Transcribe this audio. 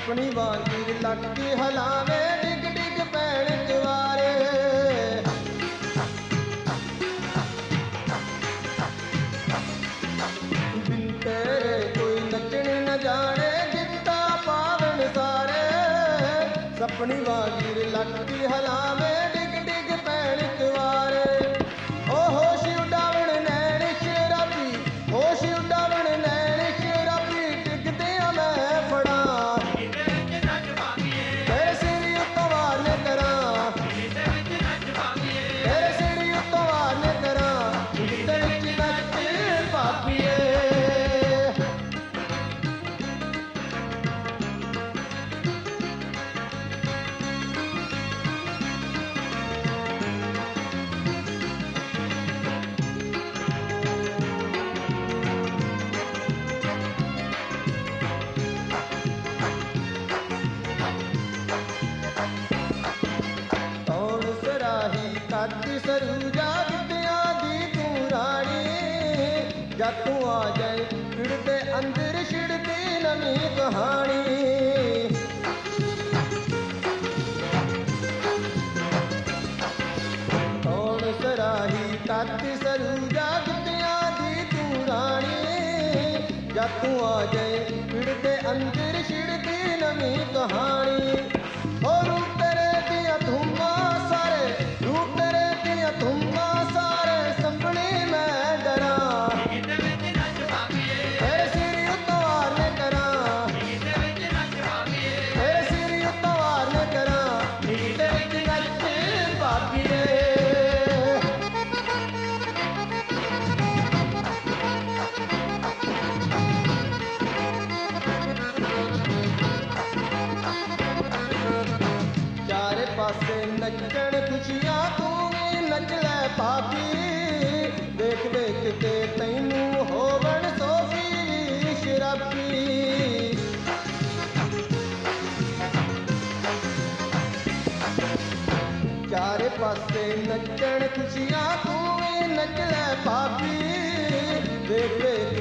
सपनी वांगी लक्की हलावे डिग डिग पैण जवारे बिन तेरे कोई नचण न जाने गिद्धा पावन सारे सपनी वांगी लक्की हलावे डिग डिग पैण जवारे ओ होश उडावण नैन शराबी होश उडावण नैन शराबी डिगदे मैं फड़ा तेरे सिर उत्तों वार ने करा तेरे सिर उत्तों वार ने करा डिगदे विच नच पापीए ਕੱਦ ਸਰੂਜਾ ਗਿੱਧਿਆਂ ਦੀ ਤੂੰ ਰਾਣੀ ਜਦ ਤੂੰ ਆ ਜਾਏ ਫਿਰਦੇ ਅੰਦਰ ਛਿੜਦੀ ਨਵੀਂ ਕਹਾਣੀ ਕੌਣ ਸਰਾਹੀ ਕੱਦ ਸਰੂਜਾ ਗਿੱਧਿਆਂ ਦੀ ਤੂੰ ਰਾਣੀ ਜਦ ਤੂੰ ਆ ਜਾਏ ਫਿਰਦੇ ਅੰਦਰ ਛਿੜਦੀ ਨਵੀਂ ਕਹਾਣੀ ਹੋ ਰੂਪ ਤੇਰੇ ਦੀਆਂ ਧੂਮਾਂ ਸਾਰੇ रूप तेरे दिया धुम्मा सारे संभली मैं डरा तेरे सिर उत्तों वार ने करा तेरे सिर उत्तों वार ने करा तेरे विच नच पापीए चारे पासे नचण खुशियां तू भी नच लै पापी देख देख के तैनू होवण सोफी भी शराबी चारे पासे नचण खुशियां तू भी नच लै पापी देख देख